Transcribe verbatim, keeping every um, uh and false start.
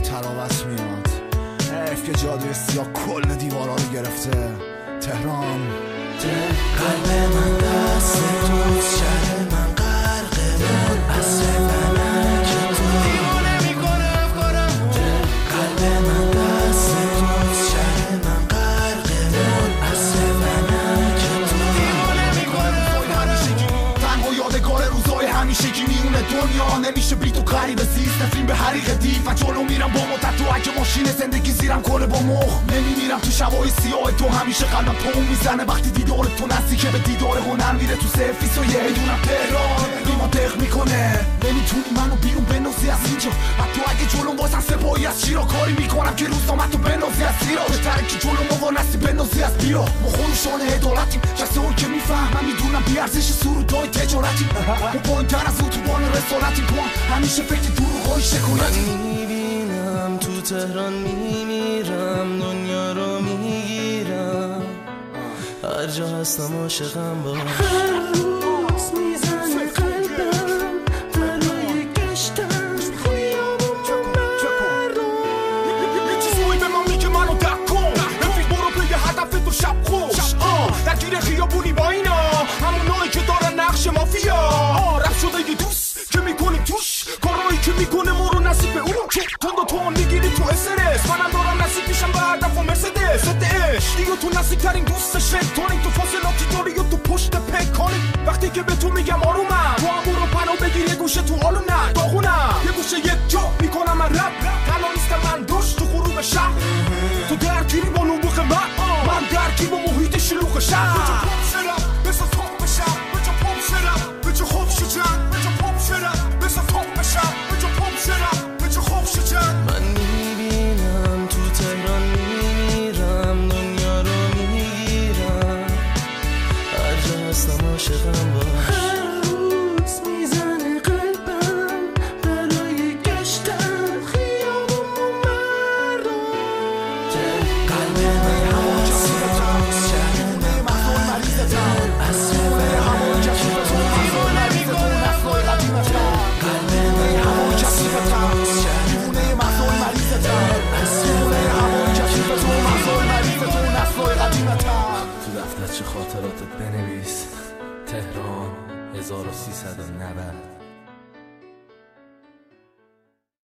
تراوت میاد. حیف که جادوی سیاه کل دیوارا رو گرفته. تهران قلب من دست توست، شهر من غرق بود، اصر فلک تو دیوانه میکنه افکارم. قلب من دست توست، شهر من غرق بود، اصر فلک تو دیوانه میکنه افکارم. تنها یادگار روزای همیشگی میونه دنیا. نمیشه بی تو غریب زیست، نفرین به حریق دیو و جلو میرم با مدت تو. اگه ماشین زندگی زیرم کنه با مخ نمیمیرم تو شبای سیاه تو. همیشه قلبم تو میزنه وقتی دیدار تو نزدیکه به دیدار هنر میره تو سرفیس و یه میدونم تهران ایمان دق میکنه. نمیتونی منو بیرون بنازی از اینجا. حتی اگه جلوم واسم سپاهی از شیرا کاری میکنم که روزنامه تو بنازی از سیرا. بهتره که جلوم وانستی بنازی از بیرا. ما خونشان عدالتیم، کسایی که میفهمم میدونم بی ارزش سرودای تجارتیم. ما پایین‌تر از اتوبان رسالتیم. تو همیشه فکر دروغای شکایتیم. میبینم تو تهران میمیرم، دنیا رو میگیرم، هر جا هستم عاشقم باش. هر روز میزنه قلبم برای گشتن خیابون مردم. یه چیزایی به من میگه منو دک کن، رفیق برو پی هدف تو شب خوش. درگیر خیابونی با اینا همونایی که دارن نقش مافیا. رفت شده یه دوست که میکنیم توش کارهایی که میکنه ما رو نصیب به اون. تند و تون میگیری تو استرس، منم دارم نصیب میشم به هدف و مرسدس. ستش دیگه تو نزدیک ترین دوستش تونیم تو فاصلاتی داری و تو پشت پک کنیم. وقتی که به تو میگم آرومم، تو هم برو پناه بگیر یه گوشه تو آلونم داغونم. یه گوشه یک جا میکنم من رب، تنها نیستم من دوش تو غروب شب. تو درگیری با نبوغ من، من درگیر با محیط شلوغ شب. بجا پاپ شدم بسا تاق بشم، بجا پاپ شدم بجا خوب شدم، بجا پاپ شدم بسا تاق بشم، بجا پاپ شدم بجا خوب شدم. من میبینم تو تهران میمیرم، دنیا رو میگیرم، هر جا هستم عاشقم باش. هر روز میزنه قلبم برای گشتن خیابون مردم. قلب من هست توست، شهر من غرق بود، اصر فلک تو دیوانه میکنه افکارم. قلب من هست توست، شهر من تو دفترچه خاطراتت بنویس تهران هزار و سیصد و نود.